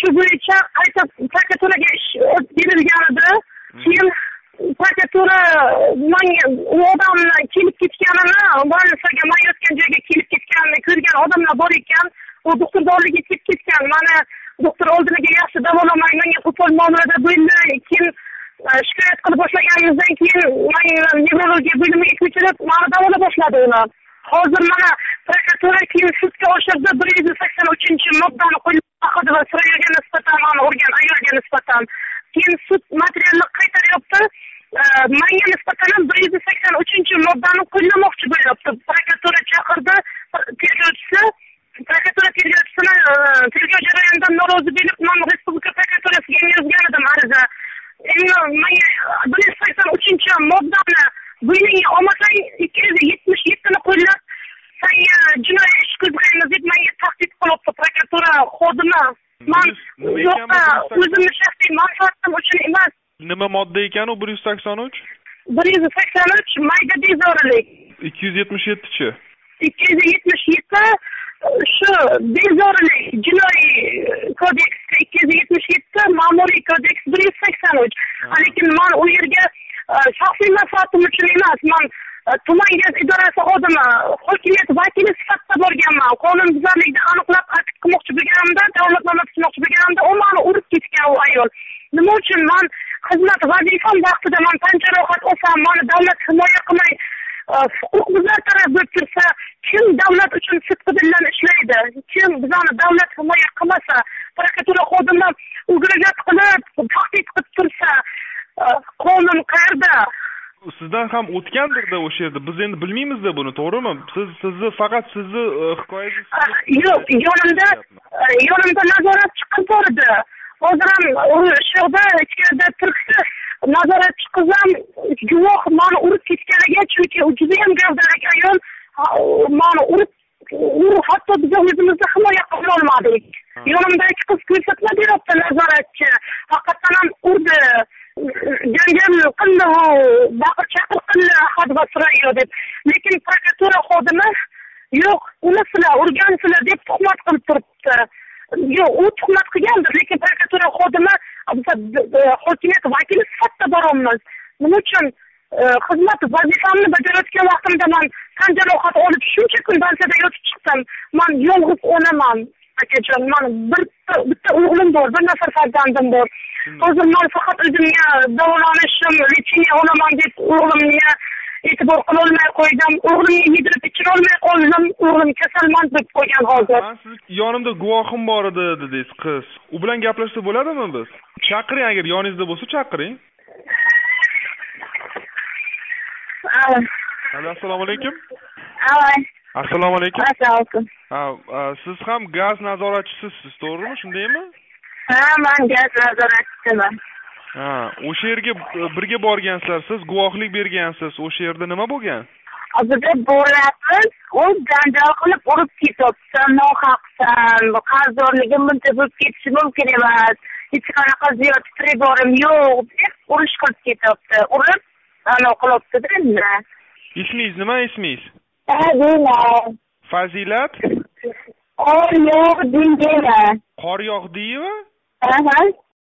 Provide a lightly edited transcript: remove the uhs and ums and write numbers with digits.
shu bo'yicha qayta prokuraturaga ish berilgan edi. Keyin prokuratura u odamni kelib ketganini, больницаga men yotgan joyga kelib ketganini ko'rgan odamlar bor ekan. U doktorlarga kelib ketgan. Mana doktor oldiniga yaxshi davolamay, menga qo'pol muomalada bo'ldi. Keyin shikoyat qilib boshlaganimizdan keyin men nevrologiya bo'limiga ko'chirib, meni davolab boshladi ular. Hozir mana prokuratura keyin sudga oshirdi 183-moddani qo'llab va Surayyoga nisbatan, meni urgan ayolga nisbatan. Keyin sud materialni qaytaryapti. Menga nisbatan ham 183-moddani qo'llamoqchi bo'lyapti. Prokuratura chaqirdi tergovchisi. Prokuratura tergovchisini tergov jarayonidan norozi bo'lib, men respublika prokuraturasiga yozgan edim ariza. Endi menga 183-moddani bo'yningga olmasang 277 ni qo'llab senga jinoiy ish qo'zg'aymiz deb menga tahdid qilyapti prokuratura xodimi. Men yo'q, o'zimni shaxsiy manfaatim uchun emas. Nima modda ekan u 183? 183 mayda bezorilik. 277-chi? 277 shu bezorilik jinoiy kodeks 277, ma'muriy kodeks 183. Lekin men u yerga shaxsiy manfaatim uchun emas, men tuman gaz idorasi xodimi, hokimiyat vakili sifatida borganman. Qonunbuzarlikni aniqlab aqd qilmoqchi bo'lganimda, davlatnoma tuzmoqchi bo'lganimda u meni urib ketgan u ayol. Nima uchun men xizmat vazifam vaqtida men tan jarohat olsam, meni davlat himoya qilmay huquqbuzar taraf bo'lib tursa, kim davlat uchun sidqi bilan ishlaydi? Kim bizani davlat himoya qilmasa, prokuratura xodimi ugrajat qilib, tahdid qilib tursa, qonun qayerda? Sizdan ham o'tgandir-da o'sha yerda. Biz endi bilmaymiz-da buni, to'g'rimi? Sizni faqat sizni hikoyangiz yo'q, yonimda nazoratchi qiz bor edi. Hozir ham o'sha yerda ichkarida turibdi. Nazoratchi qizim guvoh meni urib ketganiga, chunki u juda ham gavdarak ayol meni urib, hatto biz o'zimizni himoya qila olmadik. Yonimdagi qiz ko'rsatma beryapti nazoratchi. Haqiqatan ham urdi. Janjal qildi, baqir-chaqir qildi, had va Surayyo deb. Lekin prokuratura xodimi yo'q, uni sizlar urgansizlar deb tuhmat qilib turibdi. Yo'q, u tuhmat qilgandir, lekin prokuratura xodimi hokimiyat vakili sifatida boramiz. Nima uchun xizmat vazifamni bajarayotgan vaqtimda men tan jarohati olib shuncha kun balsada yotib chiqdim. Men yolg'iz onaman. Akajon, men bitta o'g'lim bor, bir nafar farzandim bor. Hozir men faqat o'zimga davolanishim, lechiniya olaman deb o'g'limga e'tibor qila olmay qo'ydim. O'g'limni yedirib ichira olmay qoldim. O'g'lim kasalmand bo'lib qolgan hozir. Siz yonimda guvohim bor edi dedingiz, qiz. U bilan gaplashsa bo'ladimi biz? Chaqiring, agar yoningizda bo'lsa chaqiring. Assalomu alaykum. Assalomu alaykum. Assalomu Siz ham gaz nazoratchisiz, to'g'rimi? Shundaymi? Ha, men gaz nazoratchisiman. O'sha yerga birga borgansizlar, siz guvohlik bergansiz. O'sha yerda nima bo'lgan? Bizda boramiz, u janjal qilib urib ketyapti. Nohaqsan, qarzdorligim buncha bo'lib ketishi mumkin emas. Hech qanaqa ziyod priborim yo'q deb urush qilib ketyapti. Urib, qilyapti-da. Ismingiz nima, ismingiz? Fazilat? Qor yog'diymi? Qor yog'diymi?